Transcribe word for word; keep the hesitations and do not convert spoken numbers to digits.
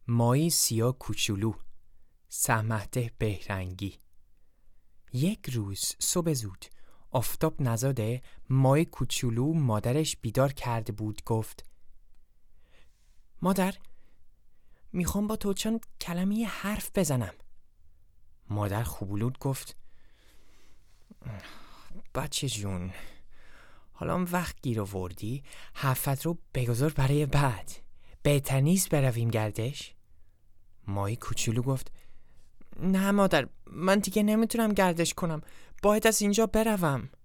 ماهی سیاه کوچولو، سهمهده بهرنگی. یک روز صبح زود آفتاب نزاده، ماهی کوچولو مادرش بیدار کرده بود. گفت مادر، میخوام با تو چند کلمه حرف بزنم. مادر خوبولود گفت بچه جون، حالا وقت گیر آوردی، حرفت رو بگذار برای بعد. بهتر نیست برویم گردش؟ ماهی کوچولو گفت نه مادر، من دیگه نمیتونم گردش کنم، باید از اینجا بروم.